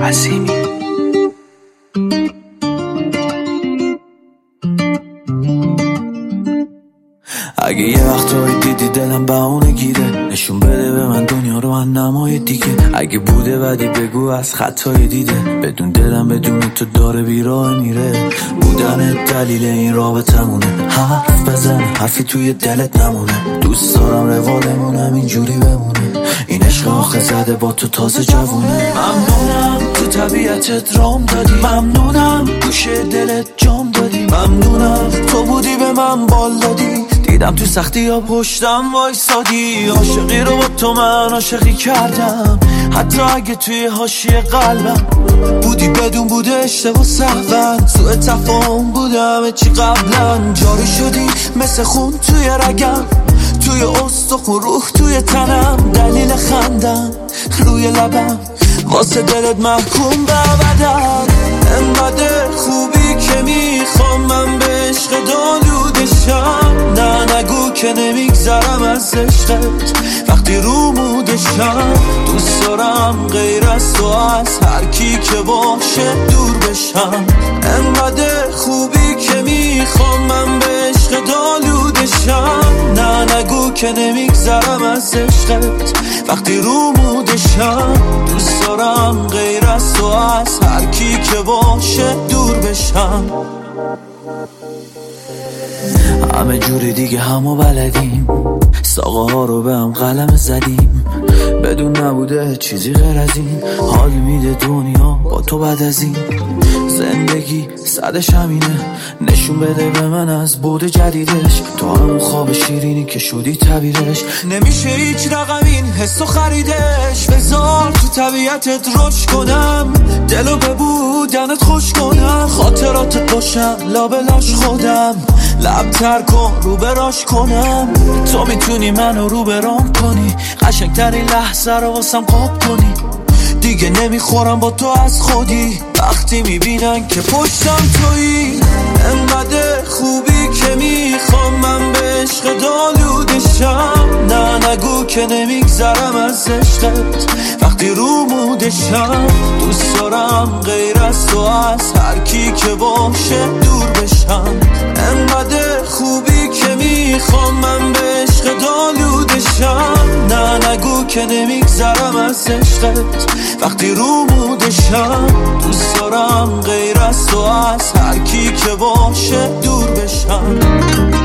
عظیمی. اگه یه وقتایی دیدی دلم بهونه گیره، نشون بده به من دنیا رو من نمای دیگه. اگه بوده بدی بگو از خطای دیده، بدون دلم بدون تو داره بیراه میره. بودن دلیل این رابطمونه، حرف بزن حرفی توی دلت نمونه. دوست دارم روالمونم اینجوری بمونه، این عشق آخه زده با تو تازه جوونه. ممنونم تو طبیعتت رام دادی، ممنونم گوشه دلت جام دادی، ممنونم تو بودی به من بال دادی. دیدم تو سختی ها پشتم وایسادی، عاشقی رو با تو من عاشقی کردم. حتی اگه توی حاشیه قلبم بودی بدون بوده اشتباه سهون. سوء تفاهم بودم چی قبلا، جاری شدی مثل خون توی رگم، توی استخون روح توی تنم. دلیل خندم روی لبم واسه دلت محکوم به ابدم. انقدر خوبی که میخوام من به عشق دالودشم. نه نگو که نمیگذرم از عشقت وقتی رو مودشم. دوست دارم غیر از تو از هر کی که باشه دور بشم. انقدر خوبی که میخوام من به عشق دالودشم. نه نگو که نمیگذرم از عشقت وقتی رو مودشم. دوست دارم غیر از تو از هر کی که باشه دور بشم. همه جوری دیگه همو بلدیم، ساقه ها رو به هم قلم زدیم. بدون نبوده چیزی غیر از این، حال میده دنیا با تو بعد از این. زندگی صدش همینه، نشون بده به من از بود جدیدش. تو همون خواب شیرینی که شدی تعبیرش، نمیشه هیچ رقم این حسو خریدش. بذار تو طبیعتت رشد کنم، دلو به بودنت خوش کنم. خاطراتت باشم لابلاش خودم، لب تر کن رو براش کنم. تو میتونی منو رو برام کنی، قشنگترین لحظه رو واسم قاب کنی. دیگه نمیخورم با تو از خودی، وقتی میبینن که پشتم تویی. انقدر خوبی که میخوام من به عشق دالودشم. نه نگو که نمیگذرم از عشقت وقتی رو مودشم. دوست دارم غیر از تو از هر کی که باشه دور بشم. انقدر خوبی که میخوام من به عشق دالودشم. نه نگو که نمیگذرم از عشقت وقتی رو مودشم. دوست دارم غیر از تو از هر کی که باشه دور بشم.